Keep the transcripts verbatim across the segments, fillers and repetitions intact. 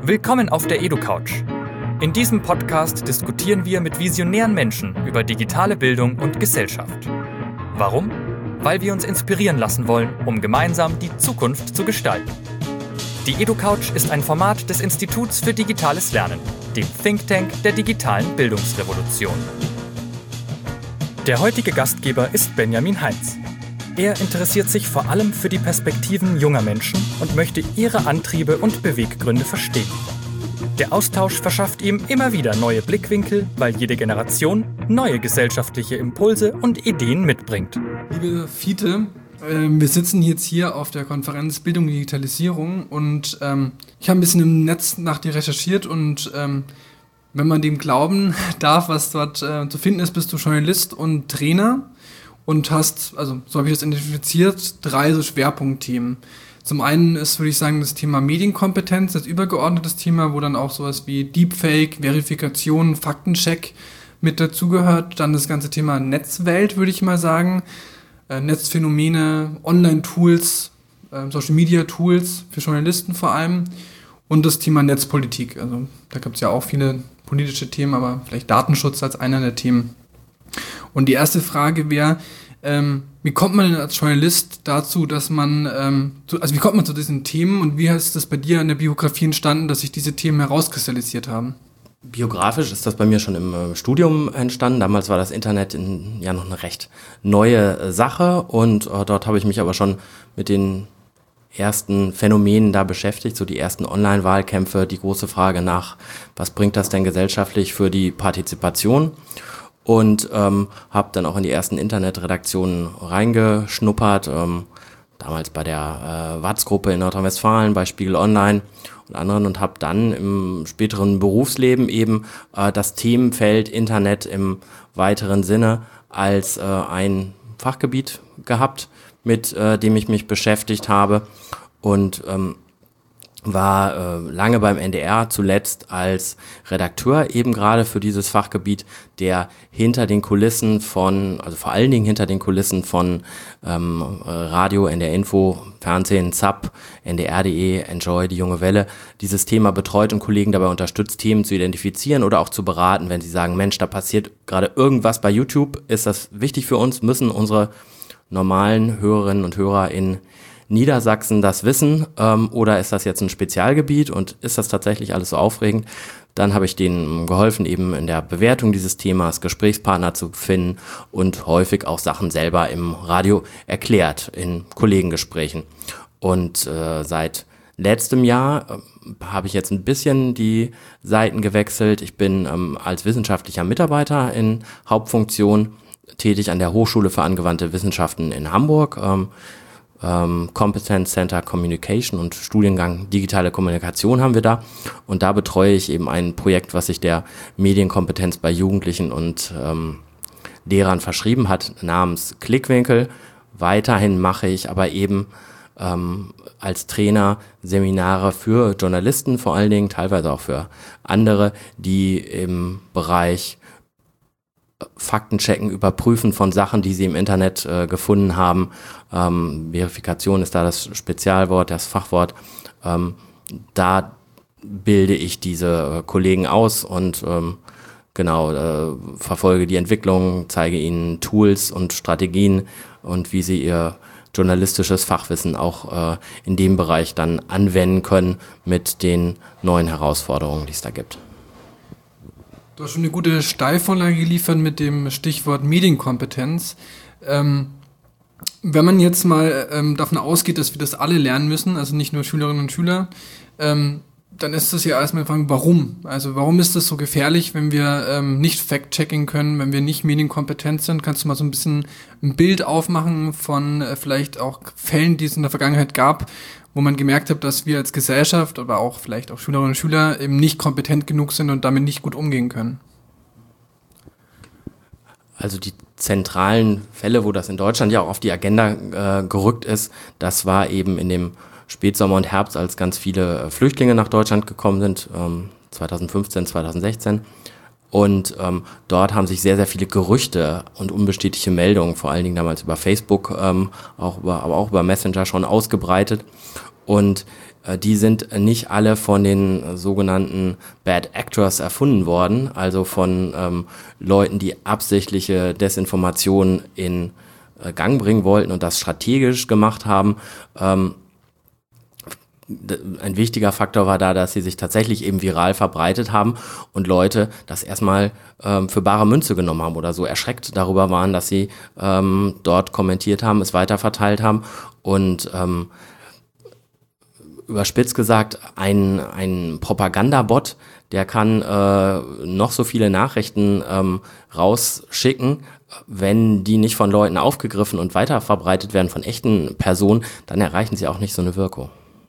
Willkommen auf der EduCouch. In diesem Podcast diskutieren wir mit visionären Menschen über digitale Bildung und Gesellschaft. Warum? Weil wir uns inspirieren lassen wollen, um gemeinsam die Zukunft zu gestalten. Die EduCouch ist ein Format des Instituts für digitales Lernen, dem Think Tank der digitalen Bildungsrevolution. Der heutige Gastgeber ist Benjamin Heinz. Er interessiert sich vor allem für die Perspektiven junger Menschen und möchte ihre Antriebe und Beweggründe verstehen. Der Austausch verschafft ihm immer wieder neue Blickwinkel, weil jede Generation neue gesellschaftliche Impulse und Ideen mitbringt. Liebe Fiete, äh, wir sitzen jetzt hier auf der Konferenz Bildung und Digitalisierung und ähm, ich habe ein bisschen im Netz nach dir recherchiert und ähm, wenn man dem glauben darf, was dort äh, zu finden ist, bist du Journalist und Trainer. Und hast, also so habe ich das identifiziert, drei so Schwerpunktthemen. Zum einen ist, würde ich sagen, das Thema Medienkompetenz, das übergeordnetes Thema, wo dann auch sowas wie Deepfake, Verifikation, Faktencheck mit dazugehört. Dann das ganze Thema Netzwelt, würde ich mal sagen. Äh, Netzphänomene, Online-Tools, äh, Social-Media-Tools für Journalisten vor allem. Und das Thema Netzpolitik. Also da gibt es ja auch viele politische Themen, aber vielleicht Datenschutz als einer der Themen. Und die erste Frage wäre, ähm, wie kommt man denn als Journalist dazu, dass man, ähm, zu, also wie kommt man zu diesen Themen und wie ist das bei dir in der Biografie entstanden, dass sich diese Themen herauskristallisiert haben? Biografisch ist das bei mir schon im äh, Studium entstanden. Damals war das Internet in, ja noch eine recht neue äh, Sache und äh, dort habe ich mich aber schon mit den ersten Phänomenen da beschäftigt, so die ersten Online-Wahlkämpfe, die große Frage nach, was bringt das denn gesellschaftlich für die Partizipation? Und ähm, habe dann auch in die ersten Internetredaktionen reingeschnuppert, ähm, damals bei der äh, W A Z-Gruppe in Nordrhein-Westfalen, bei Spiegel Online und anderen und habe dann im späteren Berufsleben eben äh, das Themenfeld Internet im weiteren Sinne als äh, ein Fachgebiet gehabt, mit äh, dem ich mich beschäftigt habe und ähm, war äh, lange beim N D R, zuletzt als Redakteur eben gerade für dieses Fachgebiet, der hinter den Kulissen von, also vor allen Dingen hinter den Kulissen von ähm, Radio, N D R Info, Fernsehen, Zap, N D R punkt de, Enjoy, die junge Welle, dieses Thema betreut und Kollegen dabei unterstützt, Themen zu identifizieren oder auch zu beraten, wenn sie sagen, Mensch, da passiert gerade irgendwas bei YouTube, ist das wichtig für uns, müssen unsere normalen Hörerinnen und Hörer in Niedersachsen das wissen ähm, oder ist das jetzt ein Spezialgebiet und ist das tatsächlich alles so aufregend? Dann habe ich denen geholfen, eben in der Bewertung dieses Themas Gesprächspartner zu finden und häufig auch Sachen selber im Radio erklärt in Kollegengesprächen. Und äh, seit letztem Jahr äh, habe ich jetzt ein bisschen die Seiten gewechselt. Ich bin ähm, als wissenschaftlicher Mitarbeiter in Hauptfunktion tätig an der Hochschule für angewandte Wissenschaften in Hamburg. Ähm, Ähm, Competence Center Communication und Studiengang Digitale Kommunikation haben wir da und da betreue ich eben ein Projekt, was sich der Medienkompetenz bei Jugendlichen und ähm, Lehrern verschrieben hat, namens Klickwinkel. Weiterhin mache ich aber eben ähm, als Trainer Seminare für Journalisten, vor allen Dingen teilweise auch für andere, die im Bereich Faktenchecken, Überprüfen von Sachen, die sie im Internet äh, gefunden haben. Ähm, Verifikation ist da das Spezialwort, das Fachwort. Ähm, da bilde ich diese äh, Kollegen aus und ähm, genau äh, verfolge die Entwicklung, zeige ihnen Tools und Strategien und wie sie ihr journalistisches Fachwissen auch äh, in dem Bereich dann anwenden können mit den neuen Herausforderungen, die es da gibt. Du hast schon eine gute Steilvorlage geliefert mit dem Stichwort Medienkompetenz. Ähm, wenn man jetzt mal ähm, davon ausgeht, dass wir das alle lernen müssen, also nicht nur Schülerinnen und Schüler, ähm, dann ist das ja erstmal die Frage, warum? Also warum ist das so gefährlich, wenn wir ähm, nicht Fact-Checking können, wenn wir nicht medienkompetent sind? Kannst du mal so ein bisschen ein Bild aufmachen von äh, vielleicht auch Fällen, die es in der Vergangenheit gab, wo man gemerkt hat, dass wir als Gesellschaft, aber auch vielleicht auch Schülerinnen und Schüler eben nicht kompetent genug sind und damit nicht gut umgehen können? Also die zentralen Fälle, wo das in Deutschland ja auch auf die Agenda äh, gerückt ist, das war eben in dem Spätsommer und Herbst, als ganz viele äh, Flüchtlinge nach Deutschland gekommen sind, ähm, zwanzig fünfzehn, zwanzig sechzehn. Und ähm, dort haben sich sehr, sehr viele Gerüchte und unbestätigte Meldungen, vor allen Dingen damals über Facebook, ähm, auch über, aber auch über Messenger schon ausgebreitet. Und äh, die sind nicht alle von den äh, sogenannten Bad Actors erfunden worden, also von ähm, Leuten, die absichtliche Desinformation in äh, Gang bringen wollten und das strategisch gemacht haben. Ähm, Ein wichtiger Faktor war da, dass sie sich tatsächlich eben viral verbreitet haben und Leute das erstmal ähm, für bare Münze genommen haben oder so erschreckt darüber waren, dass sie ähm, dort kommentiert haben, es weiterverteilt haben und ähm, überspitzt gesagt, ein, ein Propagandabot, der kann äh, noch so viele Nachrichten ähm, rausschicken, wenn die nicht von Leuten aufgegriffen und weiterverbreitet werden von echten Personen, dann erreichen sie auch nicht so eine Wirkung.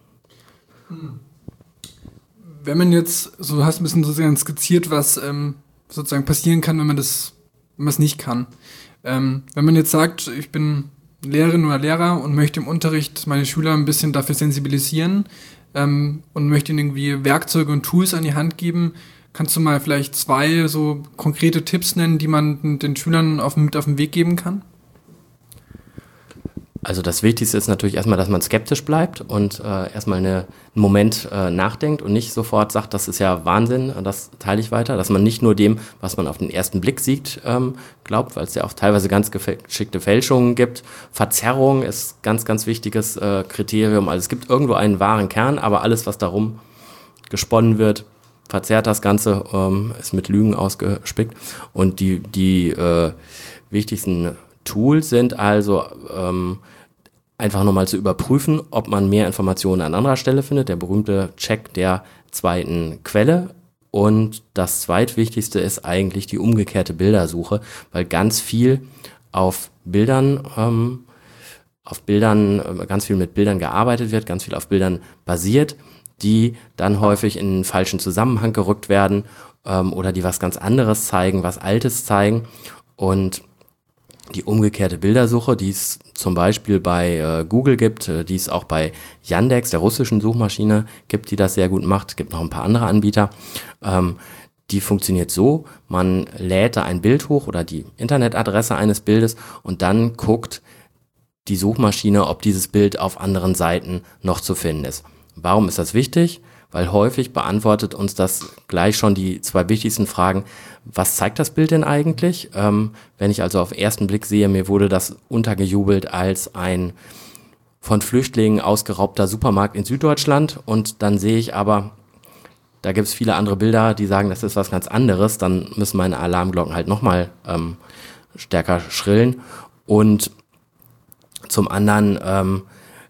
Wenn man jetzt, so du hast ein bisschen sozusagen skizziert, was ähm, sozusagen passieren kann, wenn man das, wenn man es nicht kann. Ähm, wenn man jetzt sagt, ich bin Lehrerin oder Lehrer und möchte im Unterricht meine Schüler ein bisschen dafür sensibilisieren ähm, und möchte ihnen irgendwie Werkzeuge und Tools an die Hand geben, kannst du mal vielleicht zwei so konkrete Tipps nennen, die man den Schülern auf, mit auf den Weg geben kann? Also das Wichtigste ist natürlich erstmal, dass man skeptisch bleibt und äh, erstmal eine, einen Moment äh, nachdenkt und nicht sofort sagt, das ist ja Wahnsinn, das teile ich weiter. Dass man nicht nur dem, was man auf den ersten Blick sieht, ähm, glaubt, weil es ja auch teilweise ganz geschickte Fälschungen gibt. Verzerrung ist ganz, ganz wichtiges äh, Kriterium. Also es gibt irgendwo einen wahren Kern, aber alles, was darum gesponnen wird, verzerrt das Ganze, ähm, ist mit Lügen ausgespickt. Und die, die äh, wichtigsten Tools sind also ähm, einfach nochmal zu überprüfen, ob man mehr Informationen an anderer Stelle findet, der berühmte Check der zweiten Quelle. Und das zweitwichtigste ist eigentlich die umgekehrte Bildersuche, weil ganz viel auf Bildern, ähm, auf Bildern, äh, ganz viel mit Bildern gearbeitet wird, ganz viel auf Bildern basiert, die dann häufig in einen falschen Zusammenhang gerückt werden ähm, oder die was ganz anderes zeigen, was Altes zeigen. Und die umgekehrte Bildersuche, die es zum Beispiel bei äh, Google gibt, äh, die es auch bei Yandex, der russischen Suchmaschine, gibt, die das sehr gut macht. Es gibt noch ein paar andere Anbieter. Ähm, die funktioniert so, man lädt da ein Bild hoch oder die Internetadresse eines Bildes und dann guckt die Suchmaschine, ob dieses Bild auf anderen Seiten noch zu finden ist. Warum ist das wichtig? Weil häufig beantwortet uns das gleich schon die zwei wichtigsten Fragen. Was zeigt das Bild denn eigentlich? Ähm, wenn ich also auf den ersten Blick sehe, mir wurde das untergejubelt als ein von Flüchtlingen ausgeraubter Supermarkt in Süddeutschland und dann sehe ich aber, da gibt es viele andere Bilder, die sagen, das ist was ganz anderes, dann müssen meine Alarmglocken halt nochmal ähm, stärker schrillen. Und zum anderen, ähm,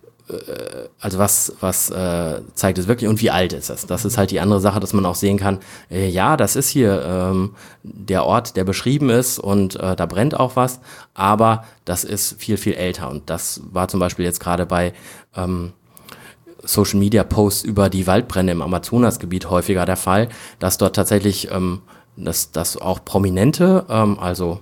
also was was äh, zeigt es wirklich und wie alt ist es? Das ist halt die andere Sache, dass man auch sehen kann, äh, ja, das ist hier ähm, der Ort, der beschrieben ist und äh, da brennt auch was, aber das ist viel, viel älter und das war zum Beispiel jetzt gerade bei ähm, Social Media Posts über die Waldbrände im Amazonasgebiet häufiger der Fall, dass dort tatsächlich, ähm, dass, dass auch Prominente, ähm, also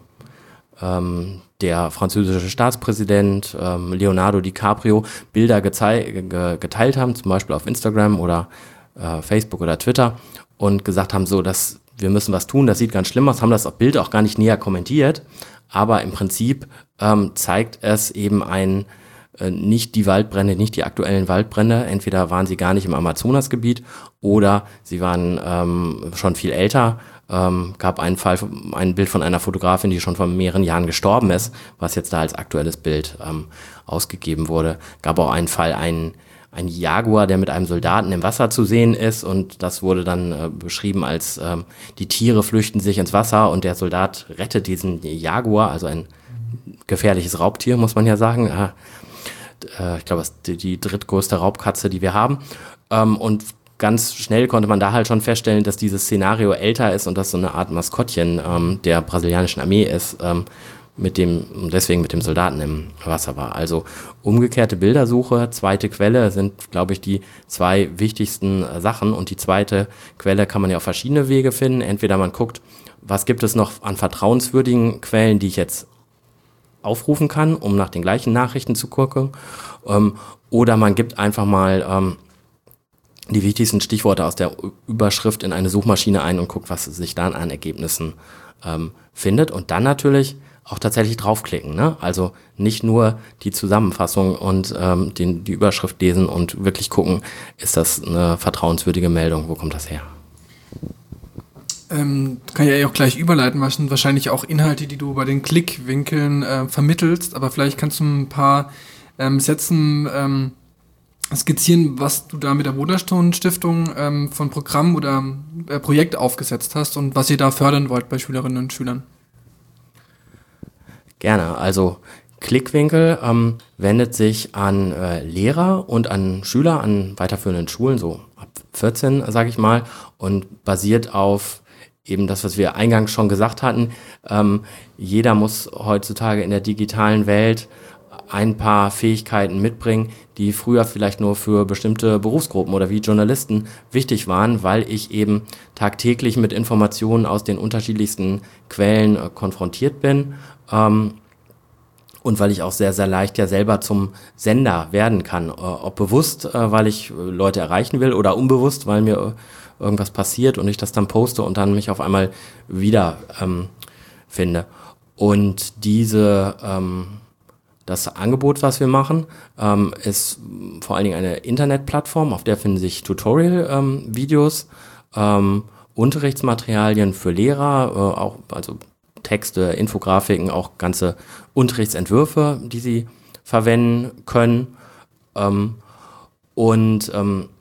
ähm, der französische Staatspräsident ähm, Leonardo DiCaprio Bilder gezei- ge- geteilt haben, zum Beispiel auf Instagram oder äh, Facebook oder Twitter und gesagt haben, so, dass wir müssen was tun, das sieht ganz schlimm aus, haben das Bild auch gar nicht näher kommentiert, aber im Prinzip ähm, zeigt es eben ein, äh, nicht die Waldbrände, nicht die aktuellen Waldbrände, entweder waren sie gar nicht im Amazonasgebiet oder sie waren ähm, schon viel älter. Ähm, gab einen Fall, ein Bild von einer Fotografin, die schon vor mehreren Jahren gestorben ist, was jetzt da als aktuelles Bild ähm, ausgegeben wurde. Gab auch einen Fall, ein, ein Jaguar, der mit einem Soldaten im Wasser zu sehen ist und das wurde dann äh, beschrieben als ähm, die Tiere flüchten sich ins Wasser und der Soldat rettet diesen Jaguar, also ein gefährliches Raubtier, muss man ja sagen. Äh, äh, ich glaube, das ist die, die drittgrößte Raubkatze, die wir haben. Ähm, und ganz schnell konnte man da halt schon feststellen, dass dieses Szenario älter ist und dass so eine Art Maskottchen ähm, der brasilianischen Armee ist, ähm, mit dem, deswegen mit dem Soldaten im Wasser war. Also umgekehrte Bildersuche, zweite Quelle sind, glaube ich, die zwei wichtigsten äh, Sachen und die zweite Quelle kann man ja auf verschiedene Wege finden. Entweder man guckt, was gibt es noch an vertrauenswürdigen Quellen, die ich jetzt aufrufen kann, um nach den gleichen Nachrichten zu gucken, ähm, oder man gibt einfach mal ähm, die wichtigsten Stichworte aus der Überschrift in eine Suchmaschine ein und guckt, was sich dann an Ergebnissen ähm, findet. Und dann natürlich auch tatsächlich draufklicken, ne? Also nicht nur die Zusammenfassung und ähm, den, die Überschrift lesen und wirklich gucken, ist das eine vertrauenswürdige Meldung, wo kommt das her? Ähm, kann ja auch gleich überleiten, was sind wahrscheinlich auch Inhalte, die du bei den Klickwinkeln äh, vermittelst, aber vielleicht kannst du ein paar ähm, Sätzen ähm, skizzieren, was du da mit der Wohlerstone Stiftung ähm, von Programm oder äh, Projekt aufgesetzt hast und was ihr da fördern wollt bei Schülerinnen und Schülern. Gerne. Also Klickwinkel ähm, wendet sich an äh, Lehrer und an Schüler an weiterführenden Schulen, so ab vierzehn, sage ich mal, und basiert auf eben das, was wir eingangs schon gesagt hatten. Ähm, jeder muss heutzutage in der digitalen Welt ein paar Fähigkeiten mitbringen, die früher vielleicht nur für bestimmte Berufsgruppen oder wie Journalisten wichtig waren, weil ich eben tagtäglich mit Informationen aus den unterschiedlichsten Quellen äh, konfrontiert bin. Ähm, und weil ich auch sehr, sehr leicht ja selber zum Sender werden kann. Äh, ob bewusst, äh, weil ich äh, Leute erreichen will oder unbewusst, weil mir äh, irgendwas passiert und ich das dann poste und dann mich auf einmal wieder ähm, finde. Und diese, ähm, das Angebot, was wir machen, ähm, ist vor allen Dingen eine Internetplattform, auf der finden sich Tutorial-Videos, ähm, Unterrichtsmaterialien für Lehrer, äh, auch also Texte, Infografiken, auch ganze Unterrichtsentwürfe, die sie verwenden können. Ähm, und ähm,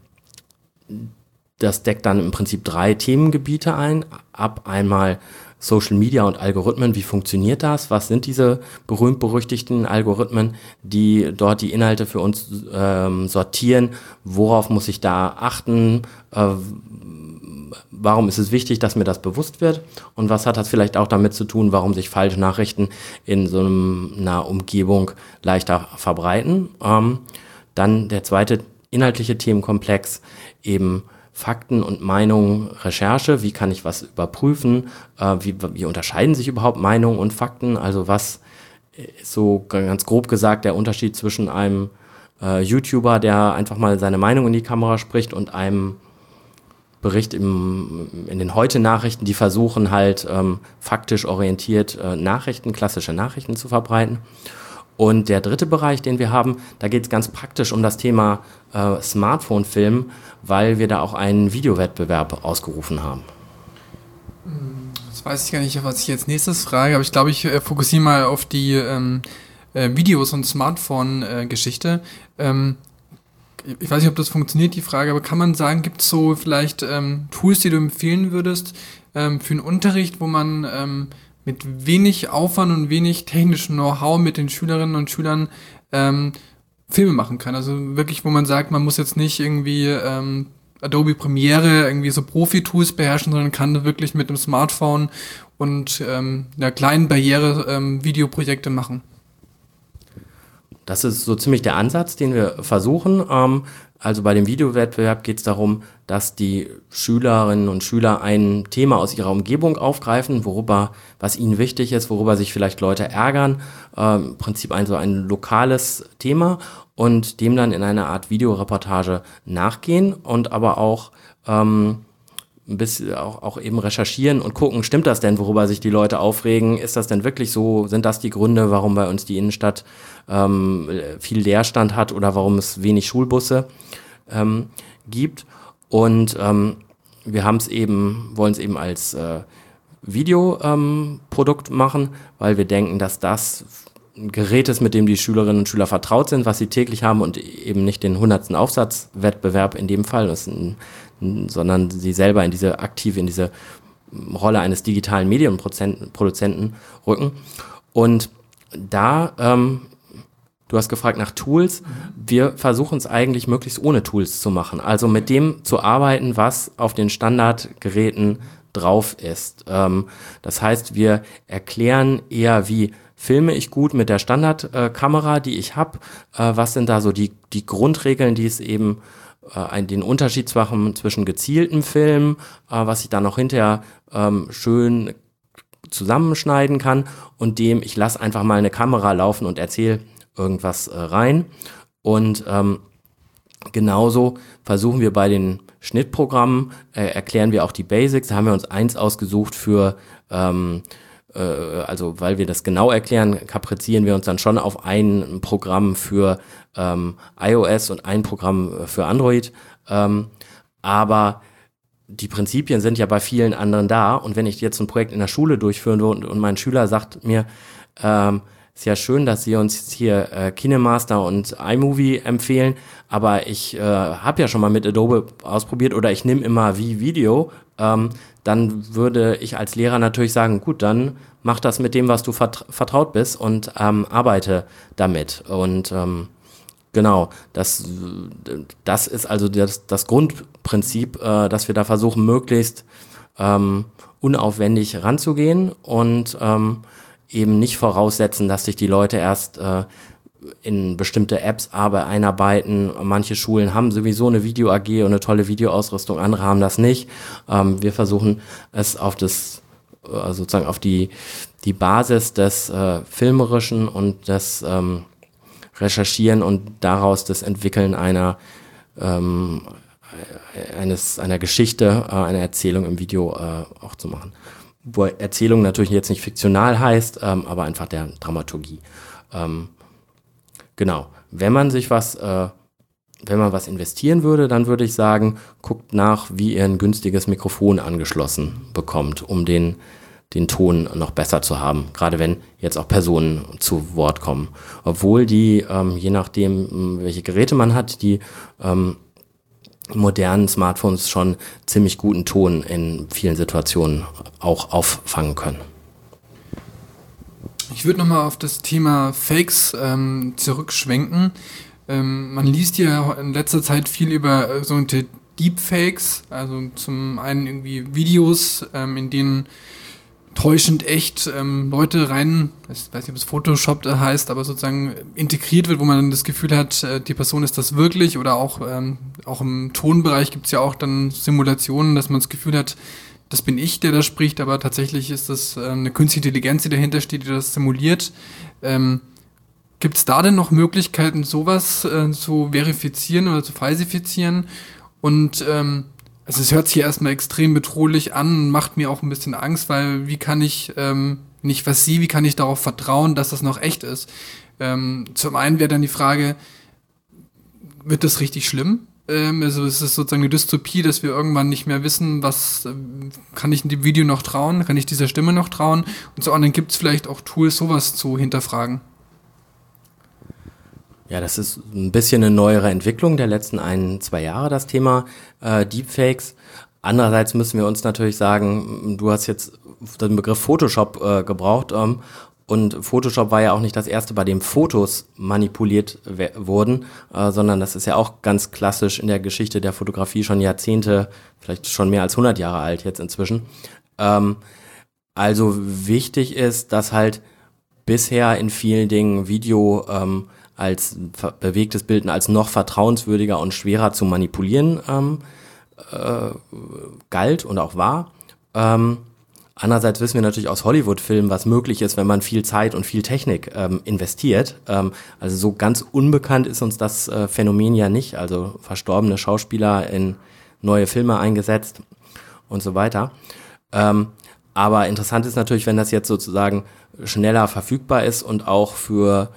das deckt dann im Prinzip drei Themengebiete ein. Ab einmal Social Media und Algorithmen, wie funktioniert das? Was sind diese berühmt-berüchtigten Algorithmen, die dort die Inhalte für uns ähm, sortieren? Worauf muss ich da achten? Äh, Warum ist es wichtig, dass mir das bewusst wird? Und was hat das vielleicht auch damit zu tun, warum sich falsche Nachrichten in so einer Umgebung leichter verbreiten? Ähm, dann der zweite inhaltliche Themenkomplex, eben Fakten und Meinungen, Recherche. Wie kann ich was überprüfen? Äh, wie, wie unterscheiden sich überhaupt Meinungen und Fakten? Also was ist so ganz grob gesagt der Unterschied zwischen einem äh, YouTuber, der einfach mal seine Meinung in die Kamera spricht, und einem Bericht im, in den Heute-Nachrichten, die versuchen halt ähm, faktisch orientiert äh, Nachrichten, klassische Nachrichten zu verbreiten. Und der dritte Bereich, den wir haben, da geht es ganz praktisch um das Thema äh, Smartphone-Film, weil wir da auch einen Videowettbewerb ausgerufen haben. Das weiß ich gar nicht, was ich jetzt nächstes frage, aber ich glaube, ich äh, fokussiere mal auf die ähm, äh, Videos- und Smartphone-Geschichte. Ähm, Ich weiß nicht, ob das funktioniert, die Frage, aber kann man sagen, gibt es so vielleicht ähm, Tools, die du empfehlen würdest ähm, für einen Unterricht, wo man ähm, mit wenig Aufwand und wenig technischem Know-how mit den Schülerinnen und Schülern ähm, Filme machen kann? Also wirklich, wo man sagt, man muss jetzt nicht irgendwie ähm, Adobe Premiere, irgendwie so Profi-Tools beherrschen, sondern kann wirklich mit dem Smartphone und ähm, einer kleinen Barriere ähm, Videoprojekte machen. Das ist so ziemlich der Ansatz, den wir versuchen. Ähm, also bei dem Videowettbewerb geht es darum, dass die Schülerinnen und Schüler ein Thema aus ihrer Umgebung aufgreifen, worüber, was ihnen wichtig ist, worüber sich vielleicht Leute ärgern. Ähm, Im Prinzip ein so ein lokales Thema und dem dann in einer Art Videoreportage nachgehen und aber auch ähm, ein bisschen auch, auch eben recherchieren und gucken, stimmt das denn, worüber sich die Leute aufregen? Ist das denn wirklich so? Sind das die Gründe, warum bei uns die Innenstadt ähm, viel Leerstand hat oder warum es wenig Schulbusse ähm, gibt? Und ähm, wir haben es eben, wollen es eben als äh, Videoprodukt ähm, machen, weil wir denken, dass das ein Gerät ist, mit dem die Schülerinnen und Schüler vertraut sind, was sie täglich haben und eben nicht den hundertsten Aufsatzwettbewerb in dem Fall, das ist ein, sondern sie selber in diese aktiv in diese Rolle eines digitalen Medienproduzenten rücken. Und da, ähm, du hast gefragt nach Tools, wir versuchen es eigentlich möglichst ohne Tools zu machen, also mit dem zu arbeiten, was auf den Standardgeräten drauf ist. Ähm, das heißt, wir erklären eher, wie filme ich gut mit der Standardkamera, äh, die ich habe, äh, was sind da so die, die Grundregeln, die es eben äh, den Unterschied zwischen, zwischen gezieltem Film, äh, was ich dann noch hinterher ähm, schön zusammenschneiden kann, und dem, ich lasse einfach mal eine Kamera laufen und erzähle irgendwas äh, rein. Und ähm, genauso versuchen wir bei den Schnittprogrammen, äh, erklären wir auch die Basics. Da haben wir uns eins ausgesucht für ähm, äh, also weil wir das genau erklären, kaprizieren wir uns dann schon auf ein Programm für ähm, iOS und ein Programm für Android. Ähm, aber die Prinzipien sind ja bei vielen anderen da. Und wenn ich jetzt ein Projekt in der Schule durchführen würde und, und mein Schüler sagt mir, ähm, ist ja schön, dass Sie uns jetzt hier äh, KineMaster und iMovie empfehlen, aber ich äh, habe ja schon mal mit Adobe ausprobiert oder ich nehme immer wie Video, ähm, dann würde ich als Lehrer natürlich sagen, gut, dann mach das mit dem, was du vert- vertraut bist und ähm, arbeite damit. Und ähm, genau, das, das ist also das, das Grundprinzip, äh, dass wir da versuchen, möglichst ähm, unaufwendig ranzugehen und ähm, eben nicht voraussetzen, dass sich die Leute erst äh, in bestimmte Apps aber einarbeiten. Manche Schulen haben sowieso eine Video-A G und eine tolle Videoausrüstung, andere haben das nicht. Ähm, wir versuchen es auf das, äh, sozusagen auf die, die Basis des äh, Filmerischen und des ähm, Recherchieren und daraus das Entwickeln einer ähm, eines einer Geschichte, äh, einer Erzählung im Video äh, auch zu machen. Wo Erzählung natürlich jetzt nicht fiktional heißt, ähm, aber einfach der Dramaturgie. Ähm, genau. Wenn man sich was, äh, wenn man was investieren würde, dann würde ich sagen, guckt nach, wie ihr ein günstiges Mikrofon angeschlossen bekommt, um den, den Ton noch besser zu haben. Gerade wenn jetzt auch Personen zu Wort kommen. Obwohl die, ähm, je nachdem, welche Geräte man hat, die ähm, modernen Smartphones schon ziemlich guten Ton in vielen Situationen auch auffangen können. Ich würde nochmal auf das Thema Fakes ähm, zurückschwenken. Ähm, man liest ja in letzter Zeit viel über äh, sogenannte Deepfakes, also zum einen irgendwie Videos, ähm, in denen täuschend echt ähm, Leute rein, ich weiß nicht, ob es Photoshop heißt, aber sozusagen integriert wird, wo man dann das Gefühl hat, äh, die Person ist das wirklich, oder auch, ähm, auch im Tonbereich gibt es ja auch dann Simulationen, dass man das Gefühl hat, das bin ich, der da spricht, aber tatsächlich ist das äh, eine künstliche Intelligenz, die dahinter steht, die das simuliert. Ähm, gibt es da denn noch Möglichkeiten, sowas äh, zu verifizieren oder zu falsifizieren? Und ähm, Also es hört sich erstmal extrem bedrohlich an, macht mir auch ein bisschen Angst, weil wie kann ich, ähm, nicht was sie, wie kann ich darauf vertrauen, dass das noch echt ist? Ähm, zum einen wäre dann die Frage, wird das richtig schlimm? Ähm, also es ist sozusagen eine Dystopie, dass wir irgendwann nicht mehr wissen, was, äh, kann ich in dem Video noch trauen, kann ich dieser Stimme noch trauen? Und zum anderen gibt es vielleicht auch Tools, sowas zu hinterfragen. Ja, das ist ein bisschen eine neuere Entwicklung der letzten ein, zwei Jahre, das Thema äh, Deepfakes. Andererseits müssen wir uns natürlich sagen, du hast jetzt den Begriff Photoshop äh, gebraucht ähm, und Photoshop war ja auch nicht das erste, bei dem Fotos manipuliert we- wurden, äh, sondern das ist ja auch ganz klassisch in der Geschichte der Fotografie schon Jahrzehnte, vielleicht schon mehr als hundert Jahre alt jetzt inzwischen. Ähm, also wichtig ist, dass halt bisher in vielen Dingen Video ähm, als bewegtes Bild als noch vertrauenswürdiger und schwerer zu manipulieren ähm, äh, galt und auch war. Ähm, andererseits wissen wir natürlich aus Hollywood-Filmen, was möglich ist, wenn man viel Zeit und viel Technik ähm, investiert. Ähm, also so ganz unbekannt ist uns das äh, Phänomen ja nicht. Also verstorbene Schauspieler in neue Filme eingesetzt und so weiter. Ähm, aber interessant ist natürlich, wenn das jetzt sozusagen schneller verfügbar ist und auch für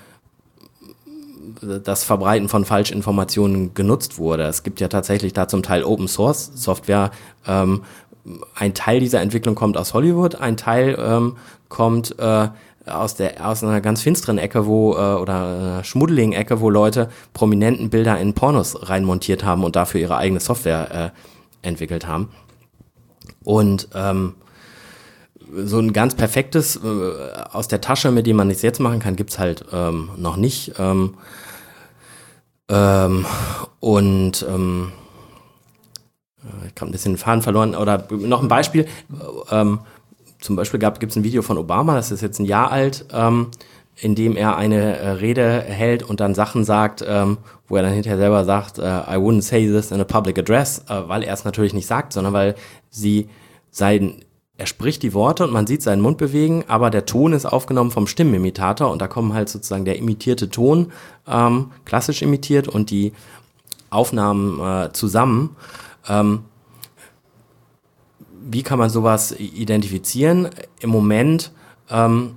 das Verbreiten von Falschinformationen genutzt wurde. Es gibt ja tatsächlich da zum Teil Open Source Software. Ähm, ein Teil dieser Entwicklung kommt aus Hollywood, ein Teil ähm, kommt äh, aus der aus einer ganz finsteren Ecke, wo äh, oder einer schmuddeligen Ecke, wo Leute prominenten Bilder in Pornos reinmontiert haben und dafür ihre eigene Software äh, entwickelt haben. Und ähm, so ein ganz perfektes äh, aus der Tasche, mit dem man nichts jetzt machen kann, gibt's halt ähm, noch nicht. Ähm, ähm, und ähm, ich habe ein bisschen den Faden verloren. Oder noch ein Beispiel. Ähm, zum Beispiel gab es ein Video von Obama, das ist jetzt ein Jahr alt, ähm, in dem er eine äh, Rede hält und dann Sachen sagt, ähm, wo er dann hinterher selber sagt, äh, I wouldn't say this in a public address, äh, weil er es natürlich nicht sagt, sondern weil sie sein Er spricht die Worte und man sieht seinen Mund bewegen, aber der Ton ist aufgenommen vom Stimmenimitator und da kommen halt sozusagen der imitierte Ton, ähm, klassisch imitiert, und die Aufnahmen äh, zusammen. Ähm, wie kann man sowas identifizieren? Im Moment ähm,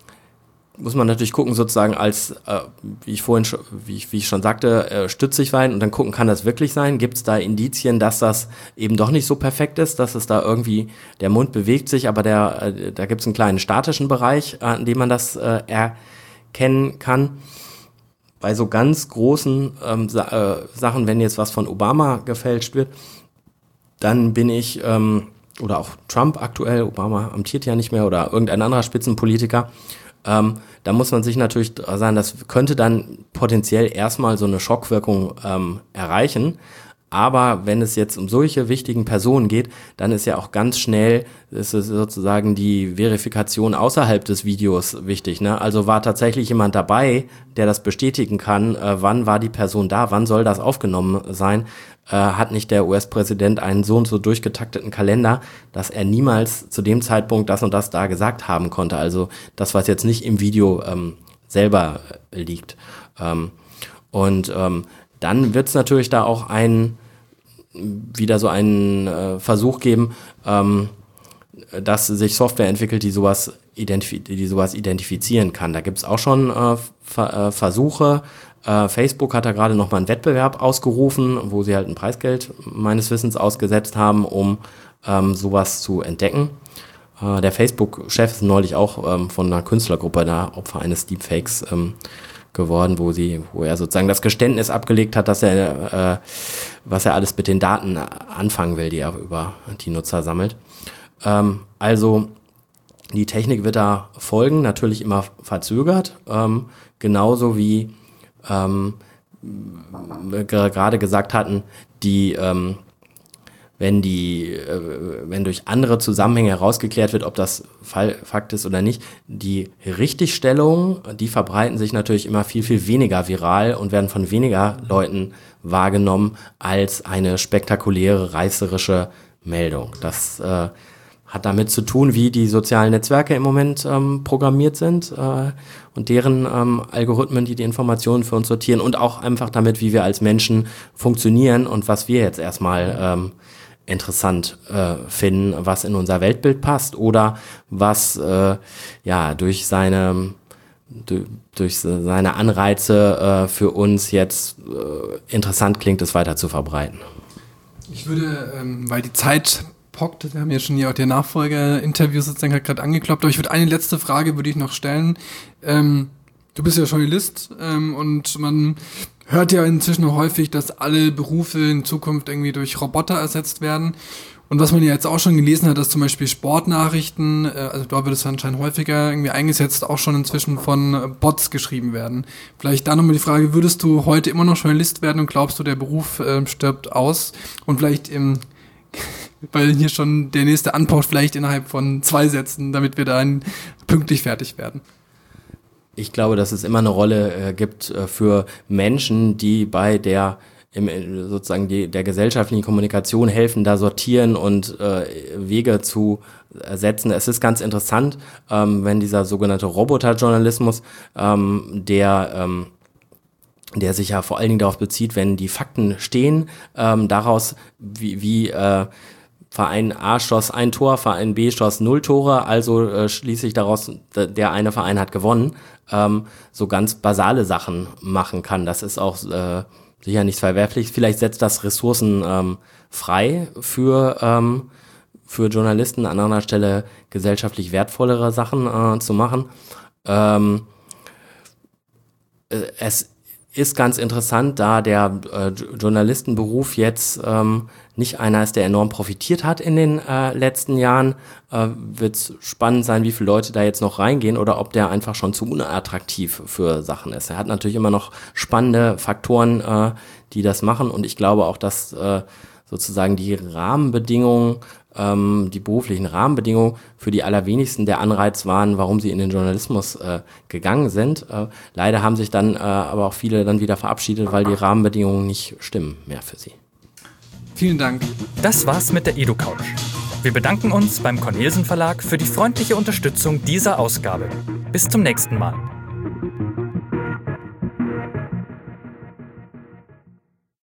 muss man natürlich gucken, sozusagen als, äh, wie ich vorhin schon, wie ich, wie ich schon sagte, äh, stützig sein und dann gucken, kann das wirklich sein? Gibt es da Indizien, dass das eben doch nicht so perfekt ist, dass es da irgendwie, der Mund bewegt sich, aber der, äh, da gibt es einen kleinen statischen Bereich, äh, an dem man das äh, erkennen kann. Bei so ganz großen ähm, Sa- äh, Sachen, wenn jetzt was von Obama gefälscht wird, dann bin ich, ähm, oder auch Trump aktuell, Obama amtiert ja nicht mehr, oder irgendein anderer Spitzenpolitiker, Ähm, da muss man sich natürlich sagen, das könnte dann potenziell erstmal so eine Schockwirkung ähm, erreichen. Aber wenn es jetzt um solche wichtigen Personen geht, dann ist ja auch ganz schnell, ist es sozusagen die Verifikation außerhalb des Videos wichtig, ne? Also war tatsächlich jemand dabei, der das bestätigen kann, äh, wann war die Person da, wann soll das aufgenommen sein? Äh, hat nicht der U S-Präsident einen so und so durchgetakteten Kalender, dass er niemals zu dem Zeitpunkt das und das da gesagt haben konnte. Also das, was jetzt nicht im Video ähm, selber liegt. Ähm, und ähm, dann wird es natürlich da auch ein wieder so einen äh, Versuch geben, ähm, dass sich Software entwickelt, die sowas, identif- die sowas identifizieren kann. Da gibt es auch schon äh, Ver- äh, Versuche. Äh, Facebook hat da gerade nochmal einen Wettbewerb ausgerufen, wo sie halt ein Preisgeld meines Wissens ausgesetzt haben, um ähm, sowas zu entdecken. Äh, der Facebook-Chef ist neulich auch ähm, von einer Künstlergruppe, der Opfer eines Deepfakes, ähm, geworden, wo sie, wo er sozusagen das Geständnis abgelegt hat, dass er, äh, was er alles mit den Daten anfangen will, die er über die Nutzer sammelt. Ähm, also die Technik wird da folgen, natürlich immer verzögert, ähm, genauso wie ähm, wir gerade gesagt hatten, die ähm, wenn die, äh, wenn durch andere Zusammenhänge herausgeklärt wird, ob das Fall, Fakt ist oder nicht, die Richtigstellungen, die verbreiten sich natürlich immer viel, viel weniger viral und werden von weniger Leuten wahrgenommen als eine spektakuläre, reißerische Meldung. Das äh, hat damit zu tun, wie die sozialen Netzwerke im Moment ähm, programmiert sind äh, und deren ähm, Algorithmen, die die Informationen für uns sortieren, und auch einfach damit, wie wir als Menschen funktionieren und was wir jetzt erstmal ähm, interessant äh, finden, was in unser Weltbild passt oder was äh, ja durch seine durch, durch seine Anreize äh, für uns jetzt äh, interessant klingt, es weiter zu verbreiten. Ich würde, ähm, weil die Zeit pockt, wir haben ja schon hier auch der Nachfolger-Interview sozusagen gerade angeklopft, aber ich würde eine letzte Frage würde ich noch stellen. Ähm, du bist ja Journalist ähm, und man hört ja inzwischen auch häufig, dass alle Berufe in Zukunft irgendwie durch Roboter ersetzt werden. Und was man ja jetzt auch schon gelesen hat, dass zum Beispiel Sportnachrichten, äh, also da wird es anscheinend häufiger irgendwie eingesetzt, auch schon inzwischen von äh, Bots geschrieben werden. Vielleicht da nochmal die Frage, würdest du heute immer noch Journalist werden und glaubst du, der Beruf äh, stirbt aus? Und vielleicht im, weil hier schon der nächste anpocht, vielleicht innerhalb von zwei Sätzen, damit wir dann pünktlich fertig werden. Ich glaube, dass es immer eine Rolle äh, gibt äh, für Menschen, die bei der im, sozusagen die, der gesellschaftlichen Kommunikation helfen, da sortieren und äh, Wege zu ersetzen. Es ist ganz interessant, ähm, wenn dieser sogenannte Roboterjournalismus, ähm, der ähm, der sich ja vor allen Dingen darauf bezieht, wenn die Fakten stehen, ähm, daraus wie, wie äh, Verein A schoss ein Tor, Verein B schoss null Tore, also äh, schließe ich daraus, der eine Verein hat gewonnen, ähm, so ganz basale Sachen machen kann. Das ist auch äh, sicher nichts verwerflich. Vielleicht setzt das Ressourcen ähm, frei für, ähm, für Journalisten, an anderer Stelle gesellschaftlich wertvollere Sachen äh, zu machen. Ähm, äh, es ist ganz interessant, da der äh, Journalistenberuf jetzt ähm, nicht einer ist, der enorm profitiert hat in den äh, letzten Jahren, äh, wird es spannend sein, wie viele Leute da jetzt noch reingehen oder ob der einfach schon zu unattraktiv für Sachen ist. Er hat natürlich immer noch spannende Faktoren, äh, die das machen, und ich glaube auch, dass äh, sozusagen die Rahmenbedingungen, ähm, die beruflichen Rahmenbedingungen für die allerwenigsten der Anreiz waren, warum sie in den Journalismus äh, gegangen sind. Äh, leider haben sich dann äh, aber auch viele dann wieder verabschiedet, weil die Rahmenbedingungen nicht stimmen mehr für sie. Vielen Dank. Das war's mit der EduCouch. Wir bedanken uns beim Cornelsen Verlag für die freundliche Unterstützung dieser Ausgabe. Bis zum nächsten Mal.